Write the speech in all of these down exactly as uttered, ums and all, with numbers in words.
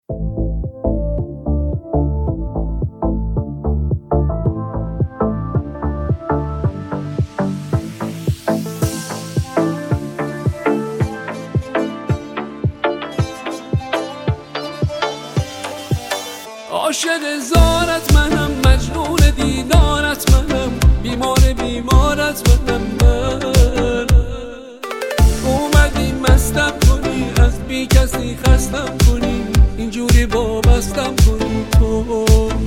عاشق زارت منم، مجنون دیدارت منم، بیمار بیمارت منم. من اومدی مستم کنی، از بی کسی خستم کنی، اینجوری وابستم کنی. تو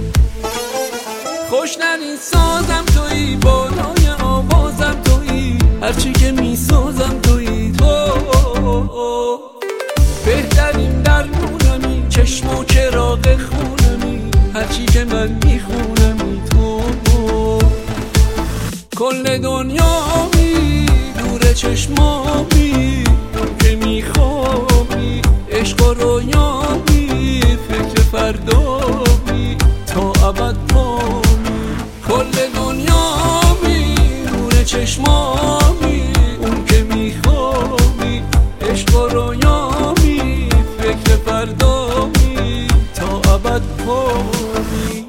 خوشننی سازم تویی، بالای آوازم تویی، هرچی که میسازم تویی. تو بهترین درمونمی، چشم و چراغ خونمی، هرچی که من میخونمی. تو کل دنیامی، دور چشمامی، که میخوابی عشق و رویامی، فکر فردامی تا ابد پامی. کل دنیامی، دور چشمامی، اون که میخوابی عشق و رویامی، فکر فردامی تا ابد پامی.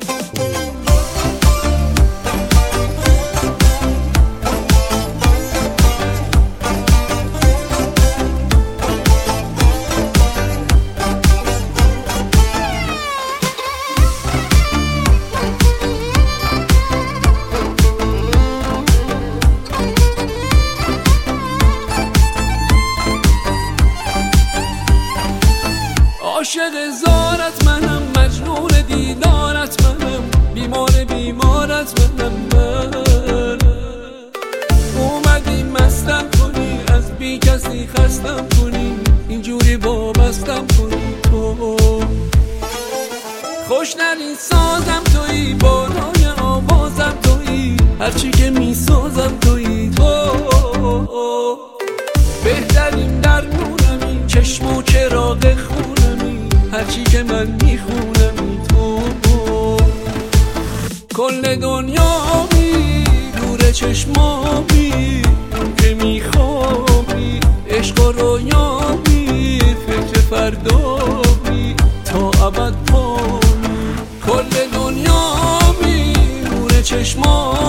عاشق زارت منم، مجنون دیدارت منم، بیمار بیمارت منم. من اومدی مستم کنی، از بی کسی خستم کنی، اینجوری وابستم کنی. تو خوشننی سازم تویی، بالای آوازم تویی، هرچی که میسازم تویی. تو بهترین درمونمی، چشم و چراغ خونمی، هرچی که من میخونمی. تو کل دنیامی، دور چشمامی، که میخوابی عشق و رویامی، فکر فردامی تا ابد پامی. کل دنیامی، دور چشمامی،